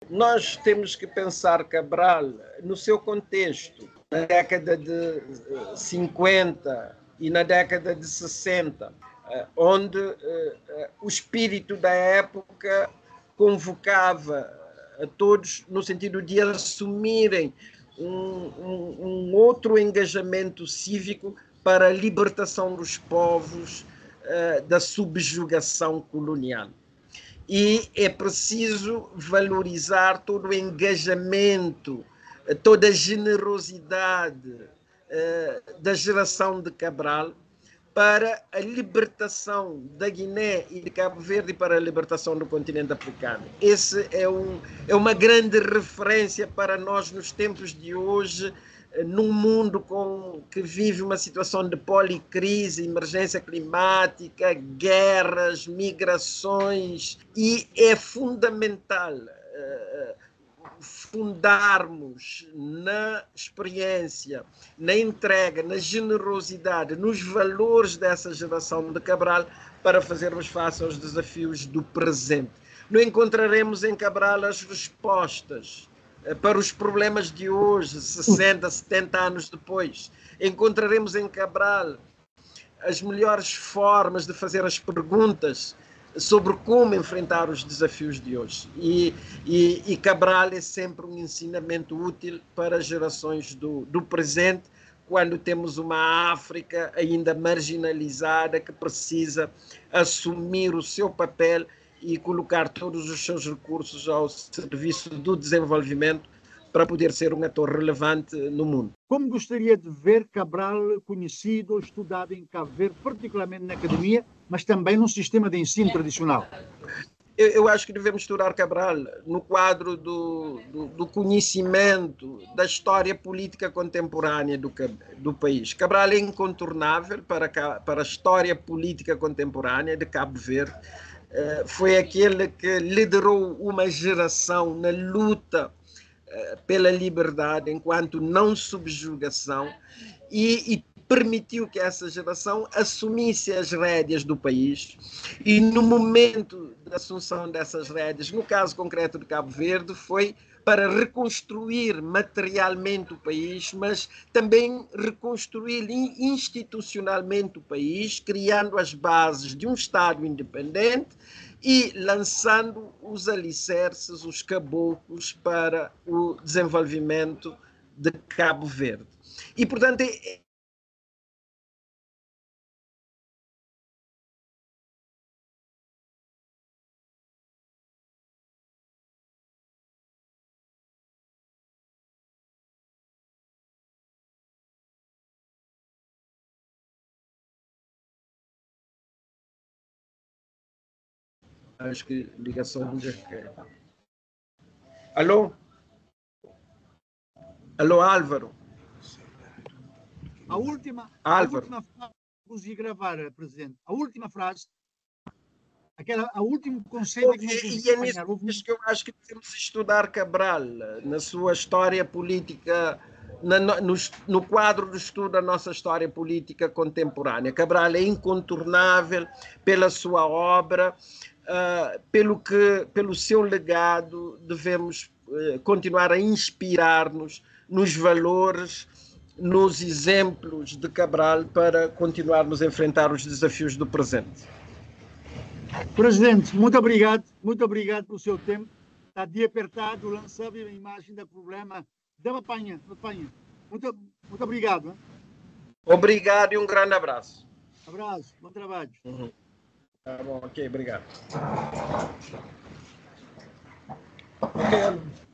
nós temos que pensar Cabral no seu contexto, na década de 50 e na década de 60, onde o espírito da época convocava a todos no sentido de assumirem um outro engajamento cívico para a libertação dos povos da subjugação colonial. E é preciso valorizar todo o engajamento, toda a generosidade da geração de Cabral para a libertação da Guiné e de Cabo Verde e para a libertação do continente africano. Esse é uma grande referência para nós nos tempos de hoje, num mundo que vive uma situação de policrise, emergência climática, guerras, migrações, e é fundamental fundarmos na experiência, na entrega, na generosidade, nos valores dessa geração de Cabral para fazermos face aos desafios do presente. Não encontraremos em Cabral as respostas para os problemas de hoje, 60, 70 anos depois. Encontraremos em Cabral as melhores formas de fazer as perguntas sobre como enfrentar os desafios de hoje. E Cabral é sempre um ensinamento útil para as gerações do presente, quando temos uma África ainda marginalizada que precisa assumir o seu papel e colocar todos os seus recursos ao serviço do desenvolvimento para poder ser um ator relevante no mundo. Como gostaria de ver Cabral conhecido ou estudado em Cabo Verde, particularmente na academia, mas também no sistema de ensino tradicional? Eu acho que devemos estudar Cabral no quadro do conhecimento da história política contemporânea do país. Cabral é incontornável para a história política contemporânea de Cabo Verde. Foi aquele que liderou uma geração na luta pela liberdade enquanto não subjugação e permitiu que essa geração assumisse as rédeas do país, e no momento da assunção dessas rédeas, no caso concreto de Cabo Verde, foi para reconstruir materialmente o país, mas também reconstruir institucionalmente o país, criando as bases de um Estado independente e lançando os alicerces, os caboclos para o desenvolvimento de Cabo Verde. E, portanto, acho que ligação onde é. Alô? Alô, Álvaro? A última frase que consegui gravar, Presidente. A última frase, a último conceito que não consegui E é nisso que eu acho que devemos estudar Cabral, na sua história política, no quadro de estudo da nossa história política contemporânea. Cabral é incontornável pela sua obra, pelo seu legado. Devemos continuar a inspirar-nos nos valores, nos exemplos de Cabral para continuarmos a enfrentar os desafios do presente. Presidente, muito obrigado pelo seu tempo. Está de apertado, lançava a imagem do problema da apanha. Muito obrigado. Hein? Obrigado e um grande abraço. Abraço, bom trabalho. Tá bom, ok, obrigado. Okay.